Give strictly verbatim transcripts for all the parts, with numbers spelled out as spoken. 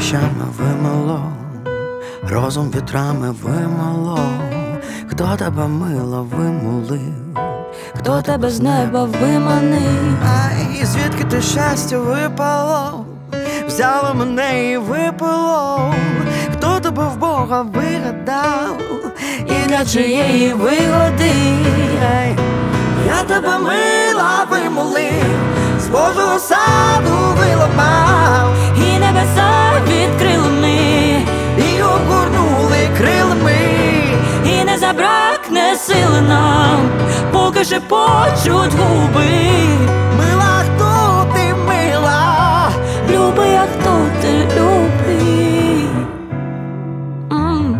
дощами вимило, розум вітрами вимило. Хто тебе мило вимолив, Хто тебе з неба виманив? Ай, звідки те щастя випало, взяло мене і випило. Хто тебе в Бога вигадав, І для чиєї вигоди? Ай, я тебе мила вимолив, з Божого саду виламав, І небеса відкрили ми, і огорнули крилами. і не забракне сили нам, поки шепочуть губи. Мила, хто ти, мила? Люби, а хто ти любий? М.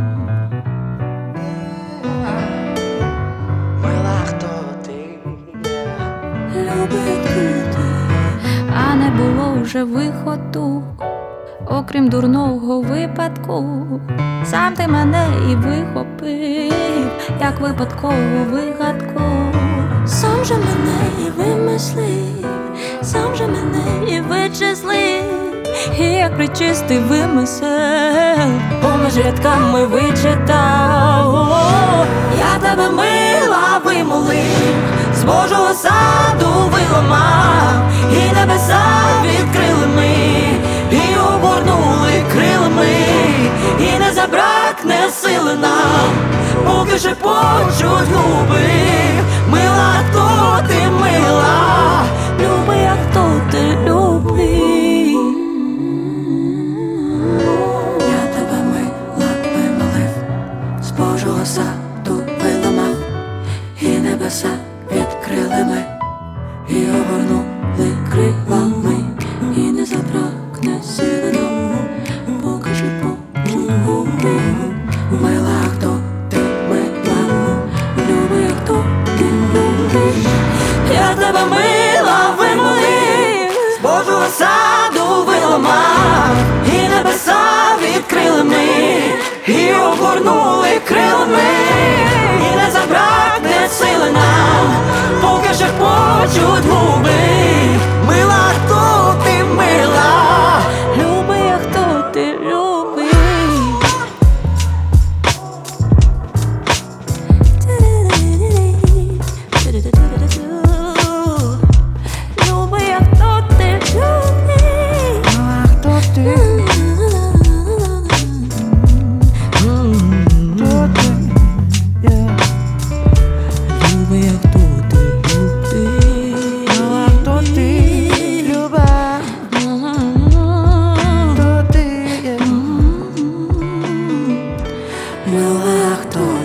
Мила, хто ти? Люби, а хто ти? А не було вже виходу, окрім дурного випадку. Сам ти мене і вихопив, як випадкову вигадку. Сам же мене і вимислив, сам же мене і вичислив, і як причистий вимисел, поміж рядками вичитав. О, я тебе мила вимолив, з Божого саду виламав, і небеса відкрили ми, і обгорнули крилами, і не забракне сили нам, поки шепочуть губи. Мила, хто ти, мила? Люби, а хто ти любий? Я тебе мила вимолив, з Божого саду виламав, і небеса відкрили ми, і обгорнули крилами, і не забракне сили нам, поки шепочуть губи. Мила, хто ти, мила? Люби, а хто ти любиш? Я тебе мила вимолив, З Божого саду виламав, і небеса відкрили ми, і огорнули крилами. і не забракне сили нам, поки шепочуть губи. Мила, хто ти, мила? Люби, а хто ти любий? Люби, а хто ти любий? Мила, хто ти? Хто ти? Yeah. Люби, а хто ти любий? Мила, хто ти? Люба, хто ти? Yeah. Люби, а хто